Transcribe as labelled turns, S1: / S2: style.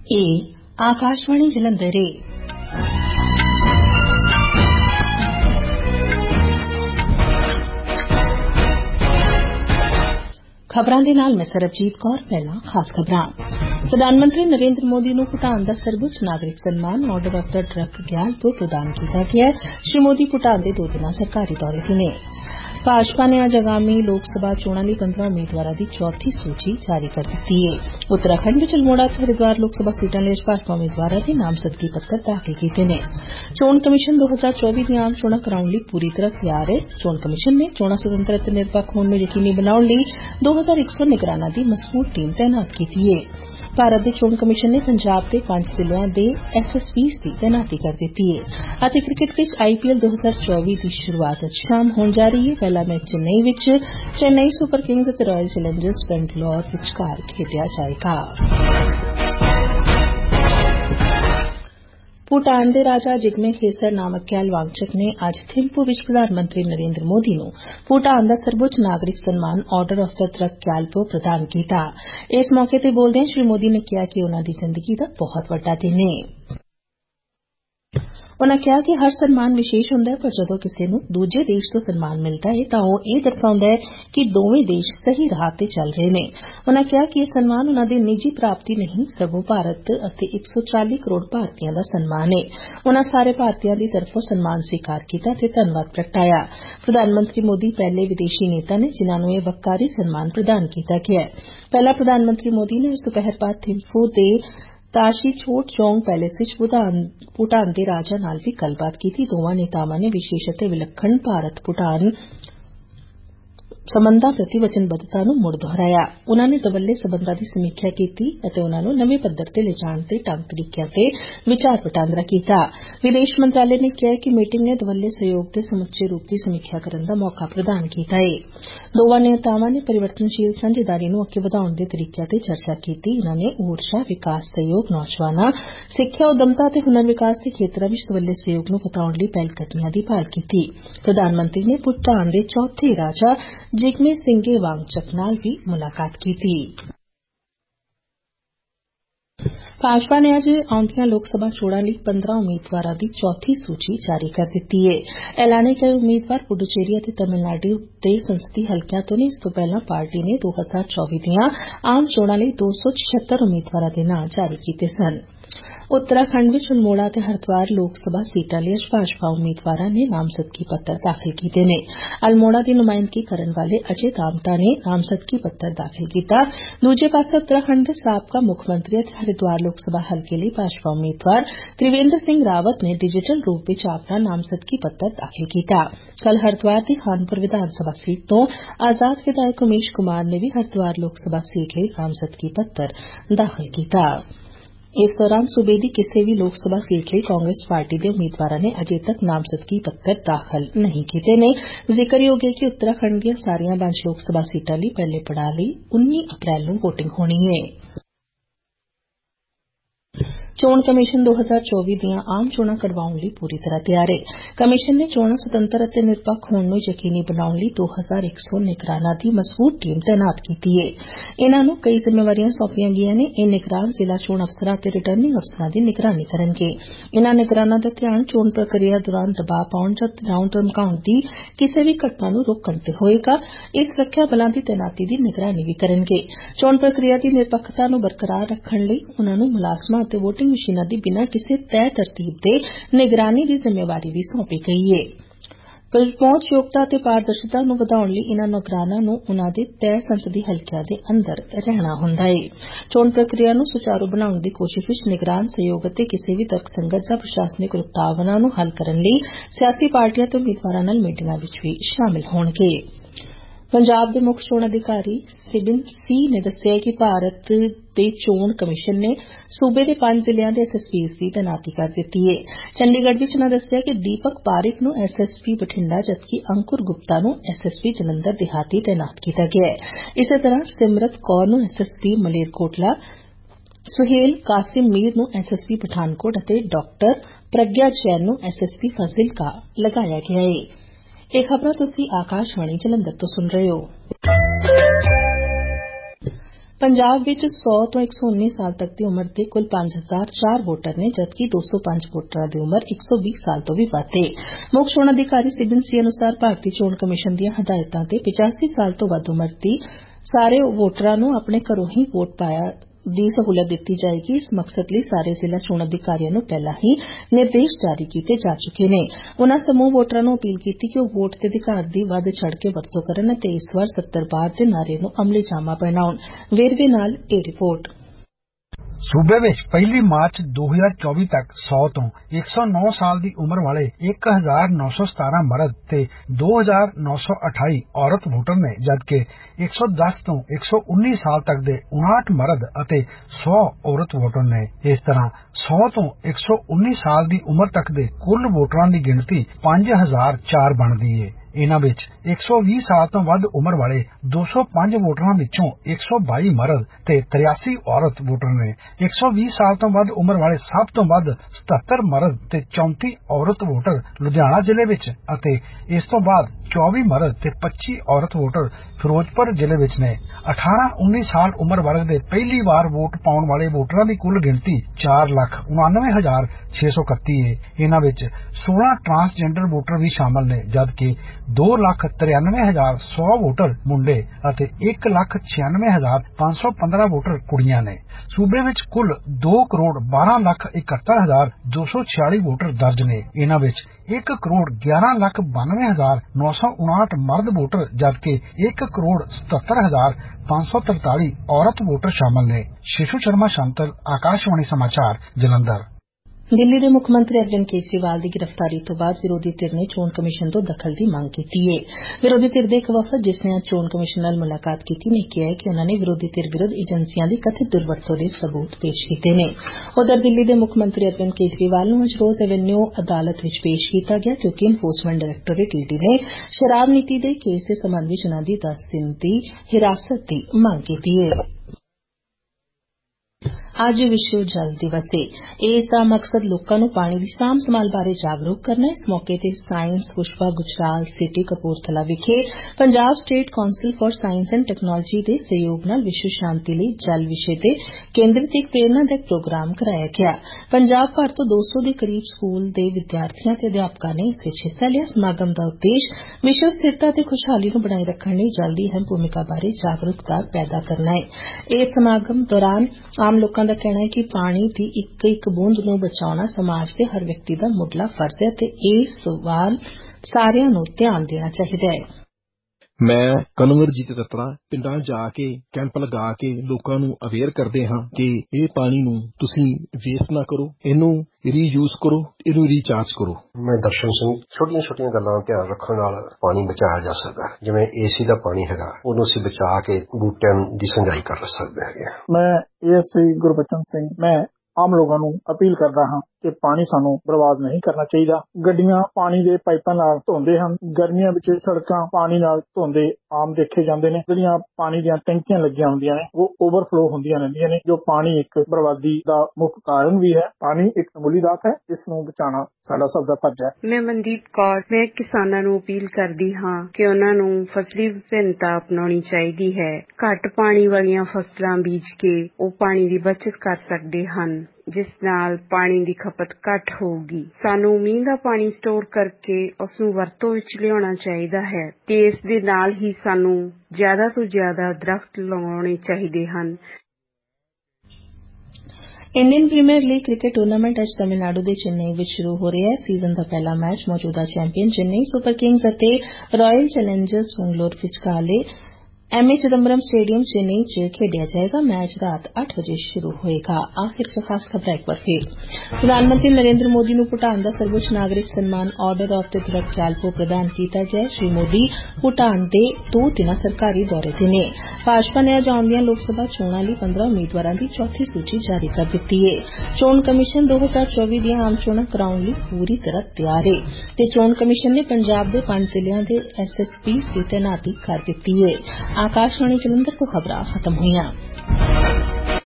S1: ਇਹ ਆਕਾਸ਼ਵਾਣੀ ਜਲੰਧਰ ਏ। ਖਬਰਾਂ ਦੇ ਨਾਲ ਮੈਂ ਸਰਬਜੀਤ ਕੌਰ। ਪਹਿਲਾਂ ਖਾਸ ਖਬਰਾਂ। ਪ੍ਰਧਾਨ ਮੰਤਰੀ ਨਰਿੰਦਰ ਮੋਦੀ ਨੂੰ ਭੂਟਾਨ ਦਾ ਸਰਵਉੱਚ ਨਾਗਰਿਕ ਸਨਮਾਨ ਆਰਡਰ ਆਫ ਦ ਡਰੱਕ ਗਿਆਲਪੋ ਪ੍ਰਦਾਨ ਕੀਤਾ ਗਿਆ। ਸ਼੍ਰੀ ਮੋਦੀ ਭੂਟਾਨ ਦੇ 2 ਦਿਨਾਂ ਸਰਕਾਰੀ ਦੌਰੇ ਤੇ ਨੇ। ਭਾਜਪਾ ਨੇ ਅੱਜ ਆਗਾਮੀ ਲੋਕ ਸਭਾ ਚੋਣਾਂ ਲਈ 15 ਉਮੀਦਵਾਰਾਂ ਦੀ ਚੌਥੀ ਸੂਚੀ ਜਾਰੀ ਕਰ ਦਿੱਤੀ ਏ। ਉੱਤਰਾਖੰਡ ਵਿੱਚ ਅਲਮੋੜਾ ਤੇ ਹਰਿਦੁਆਰ ਲੋਕ ਸਭਾ ਸੀਟਾਂ ਲਈ ਭਾਜਪਾ ਉਮੀਦਵਾਰਾਂ ਨੇ ਨਾਮਜ਼ਦਗੀ ਪੱਤਰ ਦਾਖਲ ਕੀਤੇ ਨੇ। ਚੋਣ ਕਮਿਸ਼ਨ 2024 ਦੀਆਂ ਆਮ ਚੋਣਾਂ ਕਰਾਉਣ ਲਈ ਪੂਰੀ ਤਰ੍ਹਾਂ ਤਿਆਰ ਏ। ਚੋਣ ਕਮਿਸ਼ਨ ਨੇ ਚੋਣਾਂ ਸੁਤੰਤਰ ਅਤੇ ਨਿਰਪੱਖ ਹੋਣ ਨੂੰ ਯਕੀਨੀ ਬਣਾਉਣ ਲਈ 2100 ਨਿਗਰਾਨਾਂ ਦੀ ਮਜ਼ਬੂਤ ਟੀਮ ਤੈਨਾਤ ਕੀਤੀ ਏ। ਭਾਰਤ ਦੇ ਚੋਣ ਕਮਿਸ਼ਨ ਨੇ ਪੰਜਾਬ ਦੇ 5 ਜ਼ਿਲ੍ਹਿਆਂ ਦੇ SSPs ਦੀ ਤੈਨਾਤੀ ਕਰ ਦਿੱਤੀ ਏ। ਅਤੇ ਕ੍ਰਿਕਟ ਵਿੱਚ IPL 2024 ਦੀ ਸ਼ੁਰੂਆਤ ਅੱਜ ਸ਼ਾਮ ਹੋਣ ਜਾ ਰਹੀ ਏ। ਪਹਿਲਾ ਮੈਚ ਚੇਨਈ ਵਿੱਚ ਚੇਨਈ ਸੁਪਰ ਕਿੰਗਜ਼ ਅਤੇ ਰਾਇਲ ਚੈਲੰਜਰਸ ਬੈਂਗਲੌਰ ਵਿਚਕਾਰ ਖੇਡਿਆ ਜਾਏਗਾ। ਭੂਟਾਨ ਦੇ ਰਾਜਾ ਜਿਗਮੇ ਖੇਸਰ ਨਾਮਗਯਾਲ ਵਾਂਗਚਕ ਨੇ ਅੱਜ ਥਿੰਪੂ ਵਿੱਚ ਪ੍ਰਧਾਨ ਮੰਤਰੀ ਨਰਿੰਦਰ ਮੋਦੀ ਨੂੰ ਭੂਟਾਨ ਦਾ ਸਰਵਉੱਚ ਨਾਗਰਿਕ ਸਨਮਾਨ ਆਰਡਰ ਆਫ ਦ ਡਰੱਕ ਗਿਆਲਪੋ ਪ੍ਰਦਾਨ ਕੀਤਾ। ਇਸ ਮੌਕੇ ਤੇ ਬੋਲਦਿਆਂ ਸ਼੍ਰੀ ਮੋਦੀ ਨੇ ਕਿਹਾ ਕਿ ਉਨ੍ਹਾਂ ਦੀ ਜ਼ਿੰਦਗੀ ਦਾ ਬਹੁਤ ਵੱਡਾ ਦਿਨ ਏ। ਉਨ੍ਹਾਂ ਕਿਹਾ ਕਿ ਹਰ ਸਨਮਾਨ ਵਿਸ਼ੇਸ਼ ਹੁੰਦਾ ਹੈ, ਪਰ ਜਦੋਂ ਕਿਸੇ ਨੂੰ ਦੂਜੇ ਦੇਸ਼ ਤੋਂ ਸਨਮਾਨ ਮਿਲਦਾ ਹੈ ਤਾਂ ਉਹ ਇਹ ਦਰਸਾਉਂਦਾ ਹੈ ਕਿ ਦੋਵੇਂ ਦੇਸ਼ ਸਹੀ ਰਾਹ ਤੇ ਚੱਲ ਰਹੇ ਨੇ। ਉਨ੍ਹਾਂ ਕਿਹਾ ਕਿ ਇਹ ਸਨਮਾਨ ਉਨ੍ਹਾਂ ਦੀ ਨਿੱਜੀ ਪ੍ਰਾਪਤੀ ਨਹੀਂ, ਸਗੋਂ ਭਾਰਤ ਅਤੇ 140 ਕਰੋੜ ਭਾਰਤੀਆਂ ਦਾ ਸਨਮਾਨ ਹੈ। ਉਨ੍ਹਾਂ ਸਾਰੇ ਭਾਰਤੀਆਂ ਦੀ ਤਰਫੋਂ ਸਨਮਾਨ ਸਵੀਕਾਰ ਕੀਤਾ ਤੇ ਧੰਨਵਾਦ ਪ੍ਰਗਟਾਇਆ। ਪ੍ਰਧਾਨ ਮੰਤਰੀ ਮੋਦੀ ਪਹਿਲੇ ਵਿਦੇਸ਼ੀ ਨੇਤਾ ਨੇ ਜਿਨ੍ਹਾਂ ਨੂੰ ਇਹ ਵੱਕਾਰੀ ਸਨਮਾਨ ਪ੍ਰਦਾਨ ਕੀਤਾ ਗਿਆ ਹੈ। ਪਹਿਲਾਂ ਪ੍ਰਧਾਨ ਮੰਤਰੀ ਮੋਦੀ ਨੇ ਇਸ ਦੁਪਹਿਰ ਬਾਅਦ ਥਿੰਪੂ ਦੇ ਤਾਸ਼ੀਚੋਟ ਪੈਲੇਸ ਵਿੱਚ ਭੂਟਾਨ ਦੇ ਰਾਜਾ ਨਾਲ ਵੀ ਗੱਲਬਾਤ ਕੀਤੀ। ਦੋਵਾਂ ਨੇਤਾਵਾਂ ਨੇ ਵਿਸ਼ੇਸ਼ ਅਤੇ ਵਿਲੱਖਣ ਭਾਰਤ ਭੂਟਾਨ ਸਬੰਧਾਂ ਪ੍ਰਤੀ ਵਚਨਬੱਧਤਾ ਨੂੰ ਮੁੜ ਦੁਹਰਾਇਆ। ਉਨ੍ਹਾਂ ਨੇ ਦਵੱਲੇ ਸਬੰਧਾਂ ਦੀ ਸਮੀਖਿਆ ਕੀਤੀ ਅਤੇ ਉਨ੍ਹਾਂ ਨੂੰ ਨਵੇਂ ਪੱਧਰ ਤੇ ਲਿਜਾਣ ਦੇ ਢੰਗ ਤਰੀਕਿਆਂ ਤੇ ਵਿਚਾਰ ਵਟਾਂਦਰਾ ਕੀਤਾ। ਵਿਦੇਸ਼ ਮੰਤਰਾਲੇ ਨੇ ਕਿਹਾ ਕਿ ਮੀਟਿੰਗ ਨੇ ਦਵੱਲੇ ਸਹਿਯੋਗ ਦੇ ਸਮੁੱਚੇ ਰੂਪ ਦੀ ਸਮੀਖਿਆ ਕਰਨ ਦਾ ਮੌਕਾ ਪ੍ਰਦਾਨ ਕੀਤਾ ਹੈ। ਦੋਵਾਂ ਨੇਤਾਵਾਂ ਨੇ ਪਰਿਵਰਤਨਸ਼ੀਲ ਸਾਂਝੇਦਾਰੀ ਨੂੰ ਅੱਗੇ ਵਧਾਉਣ ਦੇ ਤਰੀਕਿਆਂ ਤੇ ਚਰਚਾ ਕੀਤੀ। ਇਨ੍ਹਾਂ ਨੇ ਊਰਜਾ, ਵਿਕਾਸ ਸਹਿਯੋਗ, ਨੌਜਵਾਨਾਂ, ਸਿੱਖਿਆ, ਉੱਦਮਤਾ ਅਤੇ ਹੁਨਰ ਵਿਕਾਸ ਦੇ ਖੇਤਰਾਂ ਵਿੱਚ ਦਵੱਲੇ ਸਹਿਯੋਗ ਨੂੰ ਵਧਾਉਣ ਲਈ ਪਹਿਲਕਦਮੀਆਂ ਦੀ ਭਾਲ ਕੀਤੀ। ਪ੍ਰਧਾਨ ਮੰਤਰੀ ਨੇ ਭੂਟਾਨ ਦੇ ਚੌਥੇ ਰਾਜਾ ਜਿਗਮੇ ਸਿੰਘੇ ਵਾਂਗਚਕ ਨਾਲ ਵੀ ਮੁਲਾਕਾਤ ਕੀਤੀ। ਭਾਜਪਾ ਨੇ ਅੱਜ ਆਉਂਦੀਆਂ ਲੋਕ ਸਭਾ ਚੋਣਾਂ ਲਈ 15 ਉਮੀਦਵਾਰਾਂ ਦੀ ਚੌਥੀ ਸੂਚੀ ਜਾਰੀ ਕਰ ਦਿੱਤੀ ਏ। ਐਲਾਨੇ ਗਏ ਉਮੀਦਵਾਰ ਪੁਡੂਚੇਰੀ ਅਤੇ ਤਮਿਲਨਾਡੂ ਦੇ ਸੰਸਦੀ ਹਲਕਿਆਂ ਤੋਂ ਨੇ। ਇਸ ਤੋਂ ਪਹਿਲਾਂ ਪਾਰਟੀ ਨੇ 2024 ਦੀਆਂ ਆਮ ਚੋਣਾਂ ਲਈ 276 ਉਮੀਦਵਾਰਾਂ ਦੇ ਨਾਂ ਜਾਰੀ ਕੀਤੇ ਸਨ। ਉੱਤਰਾਖੰਡ ਵਿੱਚ ਅਲਮੋੜਾ ਅਤੇ ਹਰਿਦੁਆਰ ਲੋਕ ਸਭਾ ਸੀਟਾਂ ਲਈ ਅੱਜ ਭਾਜਪਾ ਉਮੀਦਵਾਰਾਂ ਨੇ ਨਾਮਜ਼ਦਗੀ ਪੱਤਰ ਦਾਖਲ ਕੀਤੇ ਨੇ। ਅਲਮੋੜਾ ਦੀ ਨੁਮਾਇੰਦਗੀ ਕਰਨ ਵਾਲੇ ਅਜੇ ਦਾਮਤਾ ਨੇ ਨਾਮਜ਼ਦਗੀ ਪੱਤਰ ਦਾਖਲ ਕੀਤਾ। ਦੂਜੇ ਪਾਸੇ ਉੱਤਰਾਖੰਡ ਦੇ ਸਾਬਕਾ ਮੁੱਖ ਮੰਤਰੀ ਅਤੇ ਹਰਿਦੁਆਰ ਲੋਕ ਸਭਾ ਹਲਕੇ ਲਈ ਭਾਜਪਾ ਉਮੀਦਵਾਰ ਤ੍ਰਿਵੇਂਦਰ ਸਿੰਘ ਰਾਵਤ ਨੇ ਡਿਜੀਟਲ ਰੂਪ ਵਿੱਚ ਆਪਣਾ ਨਾਮਜ਼ਦਗੀ ਪੱਤਰ ਦਾਖਲ ਕੀਤਾ। ਕੱਲ੍ਹ ਹਰਿਦੁਆਰ ਦੀ ਖਾਨਪੁਰ ਵਿਧਾਨ ਸਭਾ ਸੀਟ ਤੋਂ ਆਜ਼ਾਦ ਵਿਧਾਇਕ ਉਮੇਸ਼ ਕੁਮਾਰ ਨੇ ਵੀ ਹਰਿਦੁਆਰ ਲੋਕ ਸਭਾ ਸੀਟ ਲਈ ਨਾਮਜ਼ਦਗੀ ਪੱਤਰ ਦਾਖਲ ਕੀਤਾ। ਇਸ ਦੌਰਾਨ ਸੂਬੇ ਦੀ ਕਿਸੇ ਵੀ ਲੋਕ ਸਭਾ ਸੀਟ ਲਈ ਕਾਂਗਰਸ ਪਾਰਟੀ ਦੇ ਉਮੀਦਵਾਰਾਂ ਨੇ ਅਜੇ ਤੱਕ ਨਾਮਜ਼ਦਗੀ ਪੱਤਰ ਦਾਖਲ ਨਹੀਂ ਕੀਤੇ ਨੇ। ਜ਼ਿਕਰਯੋਗ ਹੈ ਕਿ ਉੱਤਰਾਖੰਡ ਦੀਆਂ ਸਾਰੀਆਂ 5 ਲੋਕ ਸਭਾ ਸੀਟਾਂ ਲਈ ਪਹਿਲੇ ਪੜਾਅ ਲਈ 19 ਅਪ੍ਰੈਲ ਨੂੰ ਵੋਟਿੰਗ ਹੋਣੀ ਹੈ। ਚੋਣ ਕਮਿਸ਼ਨ 2024 ਦੀਆਂ ਆਮ ਚੋਣਾਂ ਕਰਵਾਉਣ ਲਈ ਪੂਰੀ ਤਰ੍ਹਾਂ ਤਿਆਰ ਹੈ। ਕਮਿਸ਼ਨ ਨੇ ਚੋਣਾਂ ਸੁਤੰਤਰ ਅਤੇ ਨਿਰਪੱਖ ਹੋਣ ਨੂੰ ਯਕੀਨੀ ਬਣਾਉਣ ਲਈ 2100 ਨਿਗਰਾਨਾਂ ਦੀ ਮਜ਼ਬੂਤ ਟੀਮ ਤੈਨਾਤ ਕੀਤੀ ਹੈ। ਇਨ੍ਹਾਂ ਨੂੰ ਕਈ ਜ਼ਿੰਮੇਵਾਰੀਆਂ ਸੌਂਪੀਆਂ ਗਈਆਂ ਨੇ। ਇਹ ਨਿਗਰਾਨ ਜ਼ਿਲ੍ਹਾ ਚੋਣ ਅਫਸਰਾਂ ਅਤੇ ਰਿਟਰਨਿੰਗ ਅਫਸਰਾਂ ਦੀ ਨਿਗਰਾਨੀ ਕਰਨਗੇ। ਇਨ੍ਹਾਂ ਨਿਗਰਾਨਾਂ ਦਾ ਧਿਆਨ ਚੋਣ ਪ੍ਰਕਿਰਿਆ ਦੌਰਾਨ ਦਬਾਅ ਪਾਉਣ ਜਾਂ ਡਰਾਉਣ ਧਮਕਾਉਣ ਦੀ ਕਿਸੇ ਵੀ ਘਟਨਾ ਨੂੰ ਰੋਕਣ ਤੇ ਹੋਏਗਾ। ਇਹ ਸੁਰੱਖਿਆ ਬਲਾਂ ਦੀ ਤੈਨਾਤੀ ਦੀ ਨਿਗਰਾਨੀ ਵੀ ਕਰਨਗੇ। ਚੋਣ ਪ੍ਰਕਿਰਿਆ ਦੀ ਨਿਰਪੱਖਤਾ ਨੂੰ ਬਰਕਰਾਰ ਰੱਖਣ ਲਈ ਉਨ੍ਹਾਂ ਨੂੰ ਮੁਲਾਜ਼ਮਾਂ ਅਤੇ ਵੋਟਿੰਗ ਮਸ਼ੀਨਾਂ ਦੀ ਬਿਨਾਂ ਕਿਸੇ ਤੈਅ ਤਰਤੀਬ ਦੇ ਨਿਗਰਾਨੀ ਦੀ ਜ਼ਿੰਮੇਵਾਰੀ ਵੀ ਸੌਂਪੀ ਗਈ ਹੈ। ਪਹੁੰਚਯੋਗਤਾ ਅਤੇ ਪਾਰਦਰਸ਼ਤਾ ਨੂੰ ਵਧਾਉਣ ਲਈ ਇਨ੍ਹਾਂ ਨਿਗਰਾਨਾਂ ਨੂੰ ਉਨ੍ਹਾਂ ਦੇ ਤੈਅ ਸੰਸਦੀ ਹਲਕਿਆਂ ਦੇ ਅੰਦਰ ਰਹਿਣਾ ਹੁੰਦਾ ਹੈ। ਚੋਣ ਪ੍ਰਕਿਰਿਆ ਨੂੰ ਸੁਚਾਰੂ ਬਣਾਉਣ ਦੀ ਕੋਸ਼ਿਸ਼ ਵਿੱਚ ਨਿਗਰਾਨ ਸਹਿਯੋਗ ਅਤੇ ਕਿਸੇ ਵੀ ਤਰਕਸੰਗਤ ਜਾਂ ਪ੍ਰਸ਼ਾਸਨਿਕ ਰੁਕਾਵਟਾਂ ਨੂੰ ਹੱਲ ਕਰਨ ਲਈ ਸਿਆਸੀ ਪਾਰਟੀਆਂ ਤੇ ਉਮੀਦਵਾਰਾਂ ਨਾਲ ਮੀਟਿੰਗਾਂ ਵਿੱਚ ਵੀ ਸ਼ਾਮਲ ਹੋਣਗੇ। ਪੰਜਾਬ ਦੇ ਮੁੱਖ ਚੋਣ ਅਧਿਕਾਰੀ ਸਿਬਨ ਸੀ ਨੇ ਦੱਸਿਆ ਕਿ ਭਾਰਤ ਦੇ ਚੋਣ ਕਮਿਸ਼ਨ ਨੇ ਸੂਬੇ ਦੇ 5 ਜ਼ਿਲ੍ਹਿਆਂ ਦੇ SSPs ਦੀ ਤੈਨਾਤੀ ਕਰ ਦਿੱਤੀ ਹੈ। ਚੰਡੀਗੜ੍ਹ ਵਿੱਚ ਉਨ੍ਹਾਂ ਦੱਸਿਆ ਕਿ ਦੀਪਕ ਪਾਰਿਕ ਨੂੰ SSP ਬਠਿੰਡਾ ਜਦਕਿ ਅੰਕੁਰ ਗੁਪਤਾ ਨੂੰ SSP ਜਲੰਧਰ ਦਿਹਾਤੀ ਤੈਨਾਤ ਕੀਤਾ ਗਿਆ ਹੈ। ਇਸੇ ਤਰ੍ਹਾਂ ਸਿਮਰਤ ਕੌਰ ਨੂੰ SSP ਮਲੇਰਕੋਟਲਾ, ਸੁਹੇਲ ਕਾਸਿਮ ਮੀਰ ਨੂੰ SSP ਪਠਾਨਕੋਟ ਅਤੇ ਡਾ ਪ੍ਰਗਿਆ ਜੈਨ ਨੂੰ SSP ਫਾਜ਼ਿਲਕਾ ਲਗਾਇਆ ਗਿਆ ਹੈ। ਇਹ ਖਬਰਾਂ ਤੁਸੀਂ ਆਕਾਸ਼ਵਾਣੀ ਜਲੰਧਰ ਤੋਂ ਸੁਣ ਰਹੇ ਹੋ। पंजाब विच 100 ਤੋਂ 119 साल तक दी उम्र दे कुल 5004 वोटर ने जबकि 205 वोटरां दी उम्र 120 साल तो भी वध है। मुख चोण अधिकारी सिबन सी अनुसार भारतीय चोण कमिशन दीआं हदायतां ते 85 साल तो वध उम्र दी सारे वोटरां नूं अपने घरों ही वोट पाया दी सहूलत दित्ती जाएगी। इस मकसद लई सारे जिला चोण अधिकारियां नूं पहलां ही निर्देश जारी कीते जा चुके ने। उन्हां समूह वोटरां नूं अपील कीती कि ओह वोट दे अधिकार दी वध चढ़ के वरतों करन ते इस वार 70 बार दे नारे नूं अमली जामा पहनाउण। वेरवे नाल इह रिपोर्ट।
S2: सूबे विच 1 मार्च 2024 तक 100 ਤੋਂ 109 ਸਾਲ ਦੀ ਉਮਰ ਵਾਲੇ 1917 ਮਰਦ ਤੇ 2928 ਔਰਤ ਵੋਟਰ ਨੇ ਜਦਕਿ 110 ਤੋਂ 119 ਸਾਲ ਤੱਕ ਦੇ 59 ਮਰਦ ਅਤੇ 100 ਔਰਤ ਵੋਟਰ ਨੇ। ਇਸ ਤਰ੍ਹਾਂ 100 ਤੋਂ 119 ਸਾਲ ਦੀ ਉਮਰ ਤੱਕ ਦੇ ਕੁੱਲ ਵੋਟਰਾਂ ਦੀ ਗਿਣਤੀ 5004 ਬਣਦੀ ਹੈ। ਇਹਨਾਂ ਵਿੱਚ 120 ਸਾਲ ਤੋਂ ਵੱਧ ਉਮਰ ਵਾਲੇ 205 ਵੋਟਰਾਂ ਵਿੱਚੋਂ 122 ਮਰਦ ਤੇ 83 ਔਰਤ ਵੋਟਰ ਨੇ। 120 ਸਾਲ ਤੋਂ ਵੱਧ ਉਮਰ ਵਾਲੇ ਸਭ ਤੋਂ ਵੱਧ 77 ਮਰਦ ਤੇ 34 ਔਰਤ ਵੋਟਰ ਲੁਧਿਆਣਾ ਜ਼ਿਲ੍ਹੇ ਵਿੱਚ ਅਤੇ ਇਸ ਤੋਂ ਬਾਅਦ 24 ਮਰਦ ਤੇ 25 ਔਰਤ ਵੋਟਰ ਫਿਰੋਜ਼ਪੁਰ ਜ਼ਿਲ੍ਹੇ ਵਿੱਚ ਨੇ। 18-19 ਸਾਲ ਉਮਰ ਵਰਗ ਦੇ ਪਹਿਲੀ ਵਾਰ ਵੋਟ ਪਾਉਣ ਵਾਲੇ ਵੋਟਰਾਂ ਦੀ ਕੁੱਲ ਗਿਣਤੀ 4,99,631 ਹੈ। ਇਹਨਾਂ ਵਿੱਚ 16 ਟਰਾਂਸਜੈਂਡਰ ਵੋਟਰ ਵੀ ਸ਼ਾਮਲ ਨੇ ਜਦਕਿ 2,93,100 ਵੋਟਰ ਮੁੰਡੇ ਅਤੇ 1,96,515 ਵੋਟਰ ਕੁੜੀਆਂ ਨੇ। ਸੂਬੇ ਵਿੱਚ ਕੁੱਲ 2,12,71,246 ਵੋਟਰ ਦਰਜ ਨੇ। ਇਹਨਾਂ ਵਿੱਚ 1,11,92,959 ਮਰਦ ਵੋਟਰ ਜਦਕਿ 1,77,543 ਔਰਤ ਵੋਟਰ ਸ਼ਾਮਲ ਨੇ। ਸ਼ਿਸ਼ੂ ਸ਼ਰਮਾ ਸ਼ੰਤਲ, ਆਕਾਸ਼ਵਾਣੀ ਸਮਾਚਾਰ, ਜਲੰਧਰ।
S1: दिल्ली दे मुख मंत्री अरविंद केजरीवाल की गिरफ्तारी तो बाद विरोधी धिर ने चोण कमिशन तो दखल की मांग की है। विरोधी धिर दे एक वफद जिसने अज चोण कमिशन नाल मुलाकात की ने कहा है कि उन्होंने विरोधी धिर विरुद्ध एजेंसियां की कथित दुर्वरतों के सबूत पेश किए हैं। उधर दिल्ली के मुख मंत्री अरविंद केजरीवाल नूं अज रोज एवेन्यू अदालत विच पेश किया गया क्योंकि एनफोर्समेंट डायरैक्टोरेट ईडी ने शराब नीति के केस के संबंध में उन्हां दी 10 दिन की हिरासत की मांग की है। अज विश्व जल दिवस है। इसका मकसद लोगों को पानी की सांभ संभाल बारे जागरूक करना है। इस मौके पर साइंस पुष्पा गुजराल सिटी कपूरथला विखे Punjab State Council for Science and Technology के सहयोग नाल विश्व शांति लिए जल विषय पर केंद्रित एक प्रेरणादायक प्रोग्राम कराया गया। पंजाब भर तो 200 के करीब स्कूल के विद्यार्थियों ते अध्यापकों ने इस विच हिस्सा लिया। समागम का उद्देश्य विश्व स्थिरता ते खुशहाली नूं बनाए रखने लई जल की अहम भूमिका बारे जागरूकता पैदा करना है। इस समागम दौरान आम लोगों का कहना है कि पानी की एक एक बूंद नूं बचाउणा समाज के हर व्यक्ति का मुढला फर्ज है ते इस सवाल सारिआं नूं ध्यान देना चाहिए है।
S3: मैं कन्वरजीत दत्तरा पिंडां जा के कैंप लगा के लोकां नूं अवेयर करदे हां कि ਇਹ ਪਾਣੀ ਨੂੰ ਤੁਸੀਂ ਵੇਸਟ ਨਾ ਕਰੋ, ਇਹਨੂੰ ਰੀਯੂਜ਼ ਕਰੋ, ਇਹਨੂੰ ਰੀਚਾਰਜ ਕਰੋ।
S4: ਮੈਂ ਦਰਸ਼ਨ ਸਿੰਘ। ਛੋਟੀਆਂ ਛੋਟੀਆਂ ਗੱਲਾਂ ਦਾ ਧਿਆਨ ਰੱਖਣ ਨਾਲ ਪਾਣੀ ਬਚਾਇਆ ਜਾ ਸਕਦਾ। ਜਿਵੇਂ ਏਸੀ ਦਾ ਪਾਣੀ ਹੈਗਾ ਉਹਨੂੰ ਅਸੀਂ ਬਚਾ ਕੇ ਬੂਟਿਆਂ ਦੀ ਸਿੰਜਾਈ ਕਰ ਸਕਦੇ ਹੈਗੇ।
S5: ਮੈਂ ਏਐਸਸੀ ਗੁਰਬਚਨ ਸਿੰਘ। ਮੈਂ ਆਮ ਲੋਕਾਂ ਨੂੰ ਅਪੀਲ ਕਰਦਾ ਹਾਂ ਕਿ ਪਾਣੀ ਸਾਨੂੰ ਬਰਬਾਦ ਨਹੀਂ ਕਰਨਾ ਚਾਹੀਦਾ। ਗੱਡੀਆਂ ਪਾਣੀ ਦੇ ਪਾਈਪਾਂ ਨਾਲ ਧੋਂਦੇ ਹਨ। ਗਰਮੀਆਂ ਵਿੱਚ ਸੜਕਾਂ ਪਾਣੀ ਨਾਲ ਧੋਂਦੇ ਆਮ ਦੇਖੇ ਜਾਂਦੇ ਨੇ। ਜਿਹੜੀਆਂ ਪਾਣੀ ਦੀਆਂ ਟੈਂਕੀਆਂ ਲੱਗੀਆਂ ਹੁੰਦੀਆਂ ਨੇ ਉਹ ਓਵਰਫਲੋ ਹੁੰਦੀਆਂ ਰਹਿੰਦੀਆਂ ਨੇ, ਜੋ ਪਾਣੀ ਇੱਕ ਬਰਬਾਦੀ ਦਾ ਮੁੱਖ ਕਾਰਨ ਵੀ ਹੈ। ਪਾਣੀ ਇੱਕ ਅਮੁੱਲੀ ਦਾਤ ਹੈ, ਇਸ ਨੂੰ ਬਚਾਉਣਾ ਸਾਡਾ ਸਭ ਦਾ ਫਰਜ਼ ਹੈ।
S6: ਮੈਂ ਮਨਦੀਪ ਕੌਰ। ਮੈਂ ਕਿਸਾਨਾਂ ਨੂੰ ਅਪੀਲ ਕਰਦੀ ਹਾਂ ਕਿ ਉਹਨਾਂ ਨੂੰ ਫਸਲੀ ਵਿਭਿੰਨਤਾ ਅਪਣਾਉਣੀ ਚਾਹੀਦੀ ਹੈ। ਘੱਟ ਪਾਣੀ ਵਾਲੀਆਂ ਫਸਲਾਂ ਬੀਜ ਕੇ ਉਹ ਪਾਣੀ ਦੀ ਬਚਤ ਕਰ ਸਕਦੇ ਹਨ, ਜਿਸ ਨਾਲ ਪਾਣੀ ਦੀ ਖਪਤ ਘੱਟ ਹੋਊਗੀ। ਸਾਨੂੰ ਮੀਂਹ ਦਾ ਪਾਣੀ ਸਟੋਰ ਕਰਕੇ ਉਸ ਨੂੰ ਵਰਤੋਂ ਵਿੱਚ ਲਿਆਉਣਾ ਚਾਹੀਦਾ ਹੈ ਤੇ ਇਸ ਦੇ ਨਾਲ ਹੀ ਸਾਨੂੰ ਜ਼ਿਆਦਾ ਤੋਂ ਜ਼ਿਆਦਾ ਦਰਖਤ ਲਗਾਉਣੇ ਚਾਹੀਦੇ ਹਨ।
S1: Indian Premier League cricket tournament अज तमिलनाडु के चेन्नई में शुरू हो रहा है। सीजन का पहला मैच मौजूदा चैंपियन चेन्नई सुपर किंग्स और रॉयल चैलेंजर्स बैंगलोर विचकाले एमए चिदंबरम स्टेडियम चेन्नई च खेडिया जाएगा। मैच रात 8 बजे शुरू होएगा। आखिर च खास खबर एक बार फिर प्रधानमंत्री नरेंद्र मोदी नूं भूटान का सर्वोच्च नागरिक सम्मान Order of the Druk Gyalpo प्रदान किया गया। श्री मोदी भूटान के 2 दिना सरकारी दौरे ते ने। भाजपा ने अज आउंदियां लोक सभा चोणां लई 15 उम्मीदवारां दी चौथी सूची जारी कर दित्ती है। चोण कमिशन 2024 ਦੀਆਂ आम चोणां कराउण लई पूरी तरह तैयार है ते चोण कमिशन ने पंजाब के 5 जिलिਆਂ ਦੇ SSPs की तैनाती कर दित्ती है। आकाशवाणी जलंधर को खबरां खत्म हुईयां।